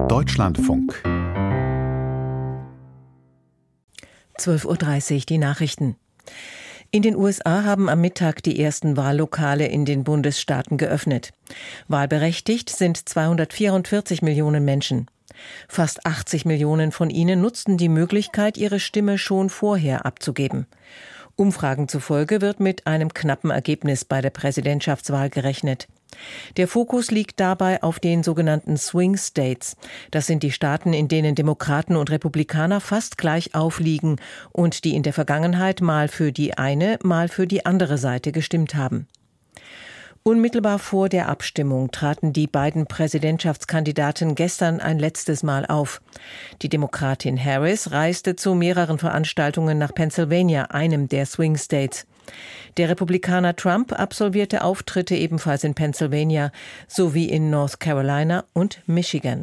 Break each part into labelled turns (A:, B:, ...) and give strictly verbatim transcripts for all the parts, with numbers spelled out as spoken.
A: Deutschlandfunk.
B: zwölf Uhr dreißig, die Nachrichten. In den U S A haben am Mittag die ersten Wahllokale in den Bundesstaaten geöffnet. Wahlberechtigt sind zweihundertvierundvierzig Millionen Menschen. Fast achtzig Millionen von ihnen nutzten die Möglichkeit, ihre Stimme schon vorher abzugeben. Umfragen zufolge wird mit einem knappen Ergebnis bei der Präsidentschaftswahl gerechnet. Der Fokus liegt dabei auf den sogenannten Swing States. Das sind die Staaten, in denen Demokraten und Republikaner fast gleich aufliegen und die in der Vergangenheit mal für die eine, mal für die andere Seite gestimmt haben. Unmittelbar vor der Abstimmung traten die beiden Präsidentschaftskandidaten gestern ein letztes Mal auf. Die Demokratin Harris reiste zu mehreren Veranstaltungen nach Pennsylvania, einem der Swing States. Der Republikaner Trump absolvierte Auftritte ebenfalls in Pennsylvania sowie in North Carolina und Michigan.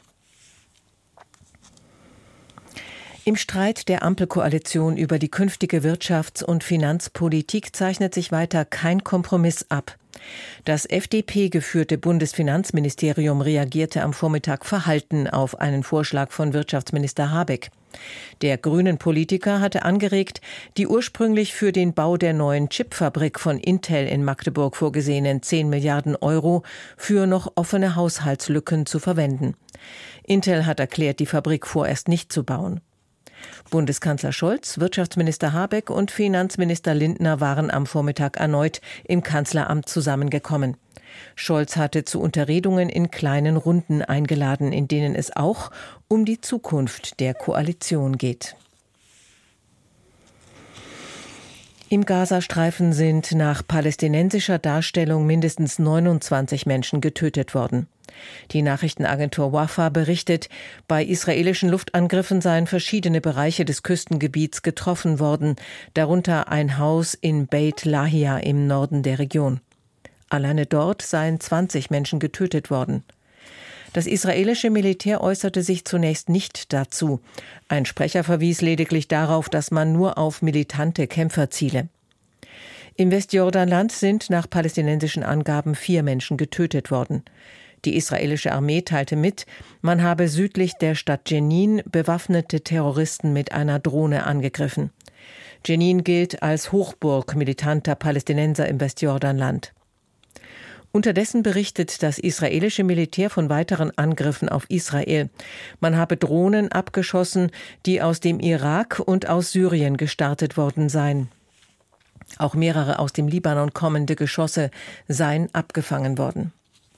B: Im Streit der Ampelkoalition über die künftige Wirtschafts- und Finanzpolitik zeichnet sich weiter kein Kompromiss ab. Das F D P-geführte Bundesfinanzministerium reagierte am Vormittag verhalten auf einen Vorschlag von Wirtschaftsminister Habeck. Der grünen Politiker hatte angeregt, die ursprünglich für den Bau der neuen Chipfabrik von Intel in Magdeburg vorgesehenen zehn Milliarden Euro für noch offene Haushaltslücken zu verwenden. Intel hat erklärt, die Fabrik vorerst nicht zu bauen. Bundeskanzler Scholz, Wirtschaftsminister Habeck und Finanzminister Lindner waren am Vormittag erneut im Kanzleramt zusammengekommen. Scholz hatte zu Unterredungen in kleinen Runden eingeladen, in denen es auch um die Zukunft der Koalition geht. Im Gazastreifen sind nach palästinensischer Darstellung mindestens neunundzwanzig Menschen getötet worden. Die Nachrichtenagentur Wafa berichtet, bei israelischen Luftangriffen seien verschiedene Bereiche des Küstengebiets getroffen worden, darunter ein Haus in Beit Lahia im Norden der Region. Alleine dort seien zwanzig Menschen getötet worden. Das israelische Militär äußerte sich zunächst nicht dazu. Ein Sprecher verwies lediglich darauf, dass man nur auf militante Kämpfer ziele. Im Westjordanland sind nach palästinensischen Angaben vier Menschen getötet worden. Die israelische Armee teilte mit, man habe südlich der Stadt Jenin bewaffnete Terroristen mit einer Drohne angegriffen. Jenin gilt als Hochburg militanter Palästinenser im Westjordanland. Unterdessen berichtet das israelische Militär von weiteren Angriffen auf Israel. Man habe Drohnen abgeschossen, die aus dem Irak und aus Syrien gestartet worden seien. Auch mehrere aus dem Libanon kommende Geschosse seien abgefangen worden.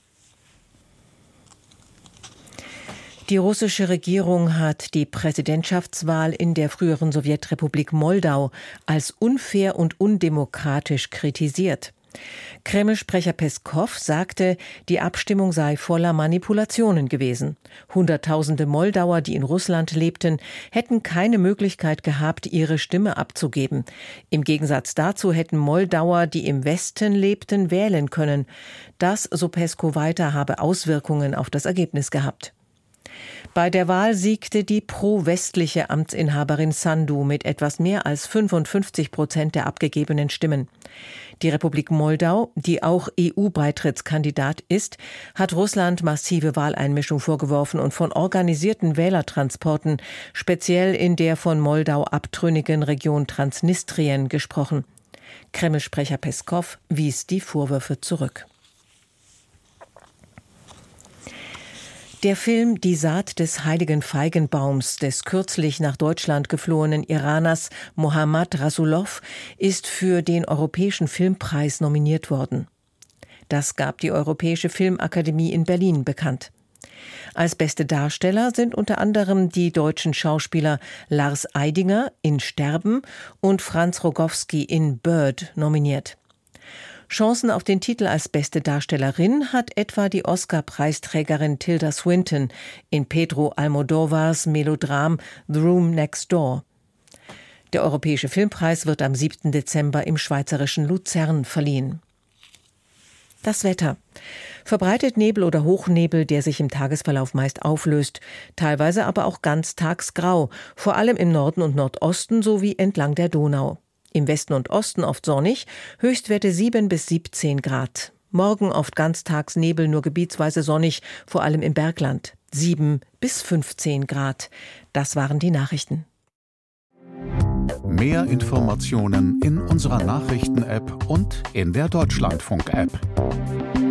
B: Die russische Regierung hat die Präsidentschaftswahl in der früheren Sowjetrepublik Moldau als unfair und undemokratisch kritisiert. Kreml-Sprecher Peskow sagte, die Abstimmung sei voller Manipulationen gewesen. Hunderttausende Moldauer, die in Russland lebten, hätten keine Möglichkeit gehabt, ihre Stimme abzugeben. Im Gegensatz dazu hätten Moldauer, die im Westen lebten, wählen können. Das, so Peskow weiter, habe Auswirkungen auf das Ergebnis gehabt. Bei der Wahl siegte die pro-westliche Amtsinhaberin Sandu mit etwas mehr als fünfundfünfzig Prozent der abgegebenen Stimmen. Die Republik Moldau, die auch E U-Beitrittskandidat ist, hat Russland massive Wahleinmischung vorgeworfen und von organisierten Wählertransporten, speziell in der von Moldau abtrünnigen Region Transnistrien, gesprochen. Kreml-Sprecher Peskow wies die Vorwürfe zurück. Der Film Die Saat des heiligen Feigenbaums des kürzlich nach Deutschland geflohenen Iraners Mohammad Rasulov ist für den Europäischen Filmpreis nominiert worden. Das gab die Europäische Filmakademie in Berlin bekannt. Als beste Darsteller sind unter anderem die deutschen Schauspieler Lars Eidinger in Sterben und Franz Rogowski in Bird nominiert. Chancen auf den Titel als beste Darstellerin hat etwa die Oscar-Preisträgerin Tilda Swinton in Pedro Almodóvars Melodram The Room Next Door. Der Europäische Filmpreis wird am siebten Dezember im schweizerischen Luzern verliehen. Das Wetter. Verbreitet Nebel oder Hochnebel, der sich im Tagesverlauf meist auflöst, teilweise aber auch ganztags grau, vor allem im Norden und Nordosten sowie entlang der Donau. Im Westen und Osten oft sonnig, Höchstwerte sieben bis siebzehn Grad. Morgen oft ganztags Nebel, nur gebietsweise sonnig, vor allem im Bergland. sieben bis fünfzehn Grad. Das waren die Nachrichten.
A: Mehr Informationen in unserer Nachrichten-App und in der Deutschlandfunk-App.